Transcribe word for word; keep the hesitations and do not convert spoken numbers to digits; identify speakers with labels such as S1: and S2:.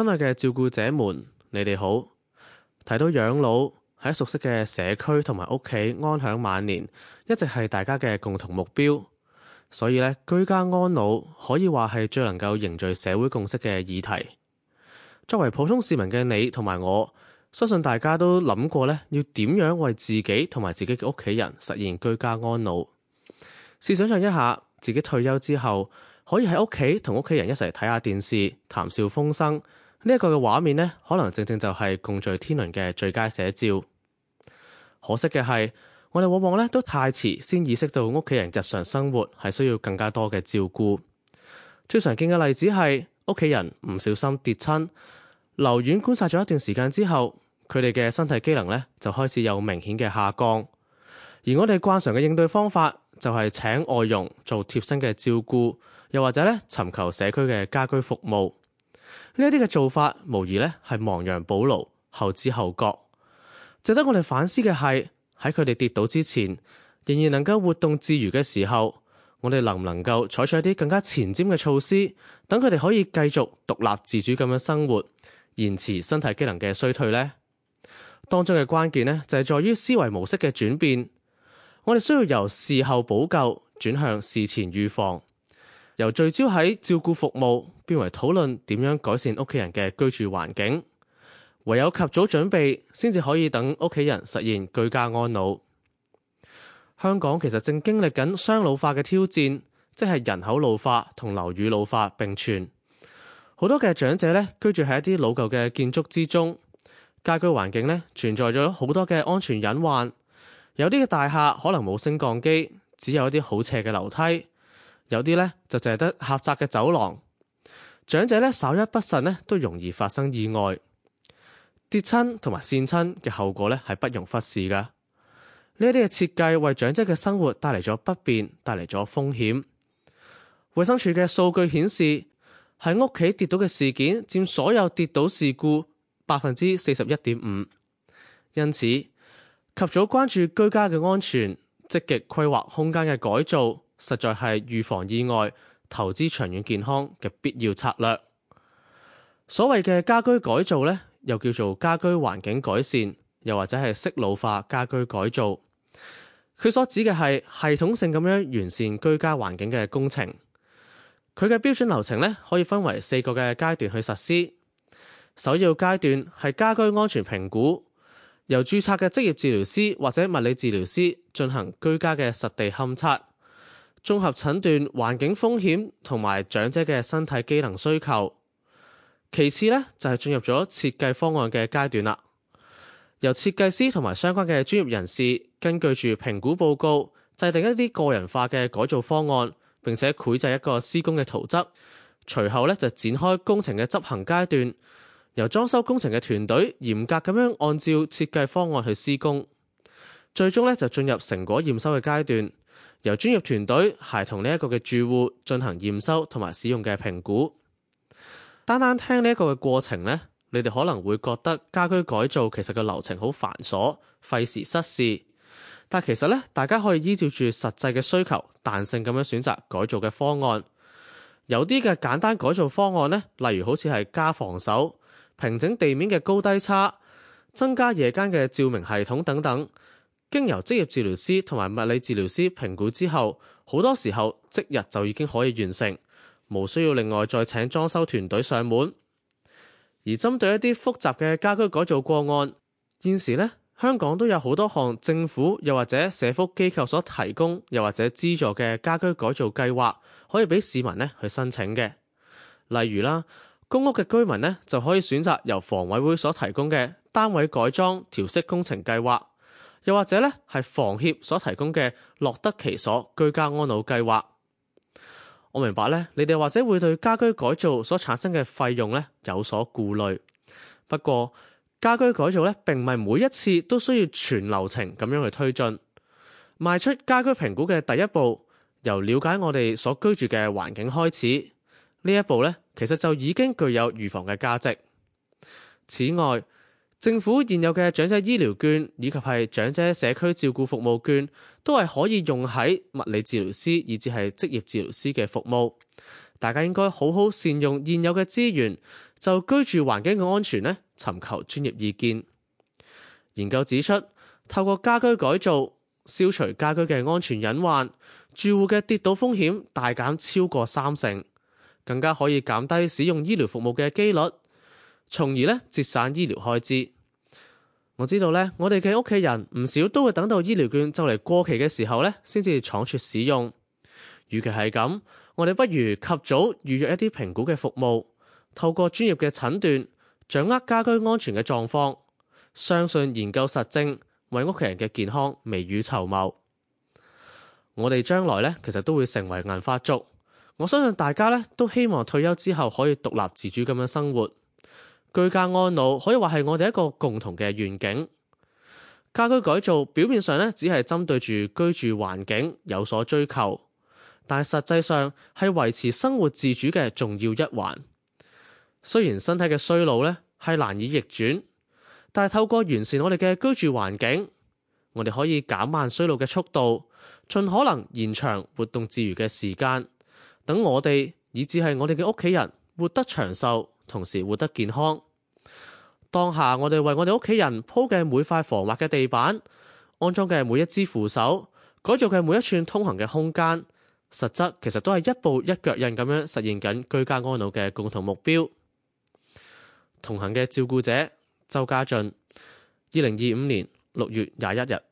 S1: 親愛嘅照顧者們，你哋好。提到養老，喺熟悉嘅社區同埋屋企安享晚年，一直係大家嘅共同目標。所以咧，居家安老可以話係最能夠凝聚社會共識嘅議題。作為普通市民嘅你同埋我，相信大家都諗過咧，要點樣為自己同埋自己嘅屋企人實現居家安老。試想象一下，自己退休之後，可以喺屋企同屋企人一齊睇下電視，談笑風生，呢一個嘅畫面呢，可能正正就係共聚天倫嘅最佳寫照。可惜嘅係，我哋往往咧都太遲先意識到屋企人日常生活係需要更加多嘅照顧。最常見嘅例子係屋企人唔小心跌親，留院觀察咗一段時間之後，佢哋嘅身體機能咧就開始有明顯嘅下降。而我哋慣常嘅應對方法就係請外傭做貼身嘅照顧，又或者咧尋求社區嘅家居服務。呢一啲嘅做法無疑咧係亡羊補牢，後知後覺。值得我哋反思嘅係，喺佢哋跌倒之前，仍然能夠活動自如嘅時候，我哋能唔能夠採取一啲更加前瞻嘅措施，等佢哋可以繼續獨立自主咁樣生活，延遲身體機能嘅衰退呢？當中嘅關鍵呢，就係在於思維模式嘅轉變。我哋需要由事後補救轉向事前預防，由聚焦喺照顧服務變為討論點樣改善屋企人嘅居住環境。唯有及早準備，先至可以等屋企人實現居家安老。香港其實正經歷緊雙老化嘅挑戰，即係人口老化同樓宇老化並存。好多嘅長者咧居住喺一啲老舊嘅建築之中，家居環境咧存在咗好多嘅安全隱患。有啲嘅大廈可能冇升降機，只有一啲好斜嘅樓梯；有啲咧就淨係得狹窄嘅走廊。長者咧稍一不慎咧都容易發生意外。跌親同埋跣親嘅後果咧係不容忽視噶。呢一啲嘅設計為長者嘅生活帶嚟咗不便，帶嚟咗風險。衛生署嘅數據顯示，喺屋企跌倒嘅事件佔所有跌倒事故百分之四十一點五。因此，及早關注居家嘅安全，積極規劃空間嘅改造，實在係預防意外、投資長遠健康嘅必要策略。所謂嘅家居改造呢，又叫做家居環境改善，又或者係適老化家居改造。佢所指嘅係系統性咁樣完善居家環境嘅工程。佢嘅標準流程呢，可以分為四個嘅階段去實施。首要階段係家居安全評估，由註冊嘅職業治療師或者物理治療師進行居家嘅實地勘測，綜合診斷環境風險同埋長者嘅身體機能需求。其次呢，就係進入咗設計方案嘅階段啦，由設計師同埋相關嘅專業人士根據住評估報告，制定一啲個人化嘅改造方案，並且繪製一個施工嘅圖則。隨後呢，就展開工程嘅執行階段，由裝修工程嘅團隊嚴格咁樣按照設計方案去施工。最終呢，就進入成果驗收嘅階段，由專業團隊協同呢一個嘅住戶進行驗收同埋使用嘅評估。單單聽呢一個嘅過程呢，你哋可能會覺得家居改造其實個流程好繁瑣，費時失事。但其實呢，大家可以依照住實際嘅需求，彈性咁樣選擇改造嘅方案。有啲嘅簡單改造方案呢，例如好似係加防手、平整地面嘅高低差、增加夜間嘅照明系統等等，經由職業治療師同埋物理治療師評估之後，好多時候即日就已經可以完成。無需要另外再請裝修團隊上門。而針對一啲複雜嘅家居改造個案，現時呢，香港都有好多項政府又或者社福機構所提供又或者資助嘅家居改造計劃，可以俾市民呢去申請嘅。例如啦，公屋嘅居民呢，就可以選擇由房委會所提供嘅單位改裝調適工程計劃，又或者呢係房協所提供嘅樂得其所居家安老計劃。我明白咧，你哋或者會對家居改造所產生嘅費用咧有所顧慮。不過，家居改造咧並唔係每一次都需要全流程咁樣去推進。邁出家居評估嘅第一步，由了解我哋所居住嘅環境開始，呢一步咧其實就已經具有預防嘅價值。此外，政府現有嘅長者醫療券以及係長者社區照顧服務券，都係可以用喺物理治療師以至係職業治療師嘅服務。大家應該好好善用現有嘅資源， 就居住環境嘅安全呢尋求專業意見。研究指出，透過家居改造，消除家居嘅安全隱患，住戶嘅跌倒風險大減超過三成，更加可以減低使用醫療服務嘅機率，從而呢節省醫療開支。我知道呢，我哋嘅屋企人唔少都會等到醫療券就嚟過期嘅時候呢先至倉促使用。與其係咁，我哋不如及早預約一啲評估嘅服務，透過專業嘅診斷，掌握家居安全嘅狀況，相信研究實證，為屋企人嘅健康未雨綢繆。我哋將來呢，其實都會成為銀髮族。我相信大家呢，都希望退休之後可以獨立自主咁樣生活。居家安老可以話係我哋一個共同嘅願景。家居改造表面上呢，只係針對住居住環境有所追求，但係實際上係維持生活自主嘅重要一環。雖然身體嘅衰老呢係難以逆轉，但係透過完善我哋嘅居住環境，我哋可以減慢衰老嘅速度，盡可能延長活動自如嘅時間，等我哋以至係我哋嘅屋企人活得長壽，同時活得健康。當下我哋為我哋屋企人鋪嘅每塊防滑嘅地板，安裝嘅每一支扶手，改造嘅每一寸通行嘅空間，實質其實都係一步一腳印咁樣實現緊居家安老嘅共同目標。同行嘅照顧者周家俊，二零二五年六月廿一日。